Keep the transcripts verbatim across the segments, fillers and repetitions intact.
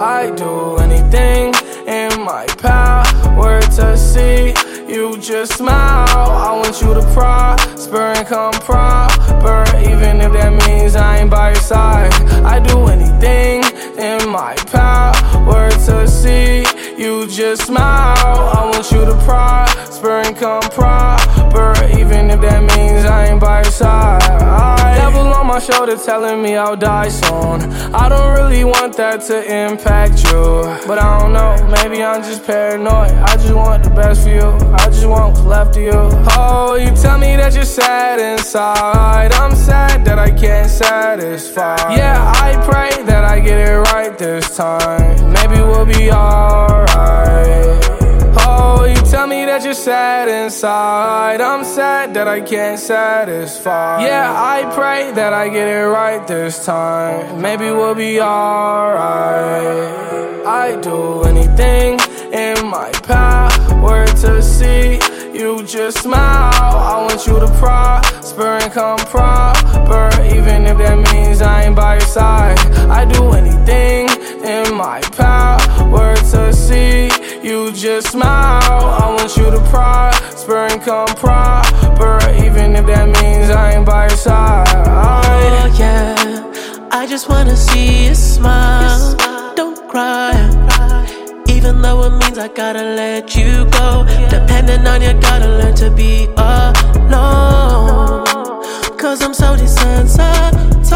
I do anything in my power to see you just smile. I want you to prosper and come proper, even if that means I ain't by your side. I do anything in my power to see you just smile. I want you to prosper and come proper, even if that means I ain't by your side. Devil on my shoulder telling me I'll die soon. I don't really want that to impact you, but I don't know, maybe I'm just paranoid. I just want the best for you, I just want what's left of you. Oh, you tell me that you're sad inside. I'm sad that I can't satisfy. Yeah, I pray that I get it right this time. Maybe we'll be alright. Oh, you tell me that you're sad inside. I'm sad that I can't satisfy. Yeah, I pray that I get it right this time. Maybe we'll be alright. I do anything in my power to see you just smile. I want you to prosper and come proper, even if that means I ain't by your side. I do anything in my power to see you just smile. I want you to prosper and come proper, even if that means I ain't by your side. Oh yeah, I just wanna see you smile. Don't cry, even though it means I gotta let you go. Depending on you, gotta learn to be alone, cause I'm so desensitized.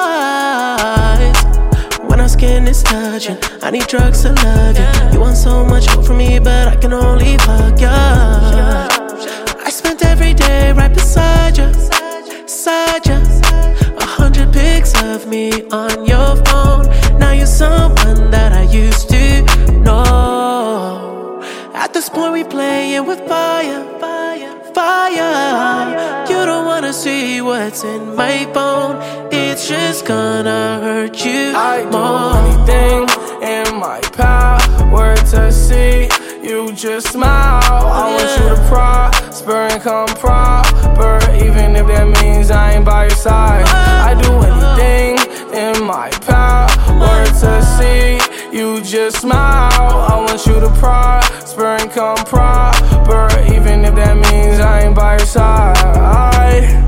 When our skin is touching, I need drugs to love you. You want so much more from me, but I can only hug you. I spent every day right beside you, beside you. A hundred pics of me on your phone. Now you're someone that I used to know. At this point we playing with fire, fire, fire. You don't wanna see what's in my phone. It's just gonna hurt you I more. do anything in my power to see you just smile. I want you to prosper and come proper, even if that means I ain't by your side. I do anything in my power to see you just smile. I want you to prosper and come proper, even if that means I ain't by your side.